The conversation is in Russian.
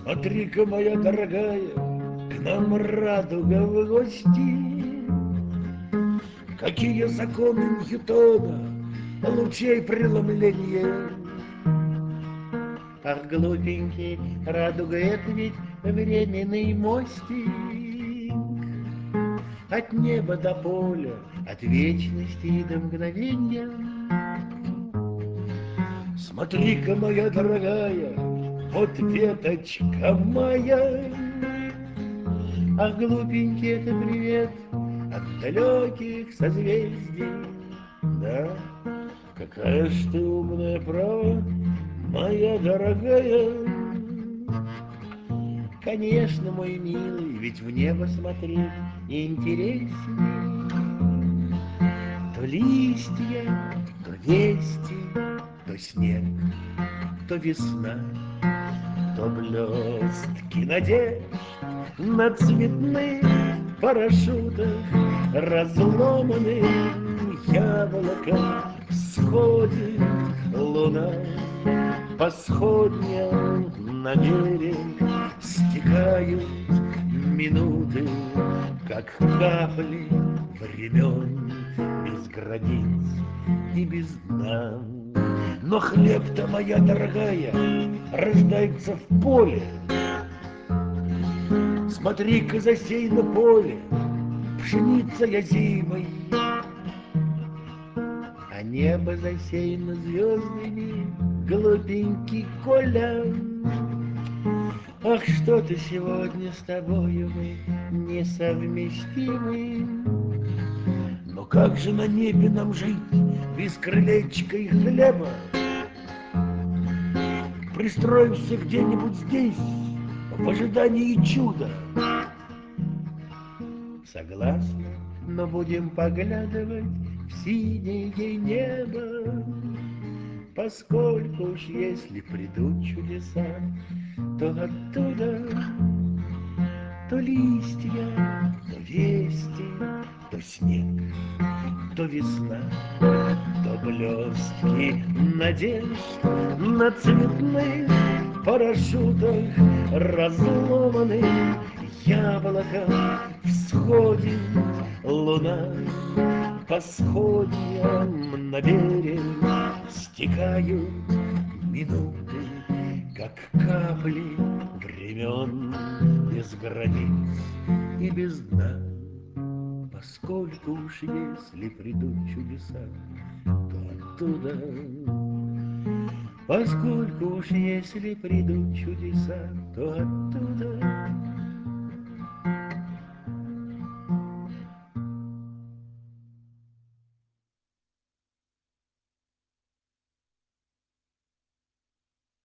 Смотри-ка, моя дорогая, к нам радуга в гости. Какие законы Ньютона, лучей преломления. Ах, глупенький, радуга — это ведь временный мостик от неба до поля, от вечности до мгновения. Смотри-ка, моя дорогая, вот веточка моя. Ах, глупенький, это привет от далеких созвездий. Да, какая ж ты умная, право, моя дорогая. Конечно, мой милый, ведь в небо смотреть интересней. То листья, то вести, то снег, то весна, то блестки надежд на цветных парашютах разломанных яблоком всходит луна. По сходням на берег стекают минуты, как капли времен без границ и без дна. Но хлеб-то, моя дорогая, рождается в поле. Смотри-ка, засеяно поле, пшеница я зимой, а небо засеяно звездами, глупенький Коля. Ах, что-то сегодня с тобою мы несовместимы. Но как же на небе нам жить без крылечка и хлеба? Пристроимся где-нибудь здесь в ожидании чуда. Согласна, но будем поглядывать в синее небо, поскольку уж если придут чудеса, то оттуда то листья, то вести, то снег, то весна, то блестки надежд на цветных парашютах разломанных яблоком всходит луна. По сходням на берег стекают минуты, как капли времен без границ и без дна. Поскольку уж если придут чудеса, то оттуда. Поскольку уж если придут чудеса, то оттуда.